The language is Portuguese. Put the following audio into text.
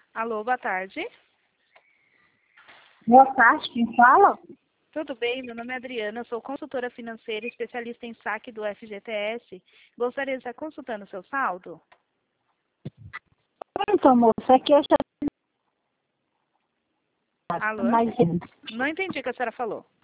Alô, boa tarde. Boa tarde, quem fala? Tudo bem? Meu nome é Adriana, eu sou consultora financeira e especialista em saque do FGTS. Gostaria de estar consultando o seu saldo? Então, moça, aqui eu já... Alô? Mas, Não entendi o que a senhora falou.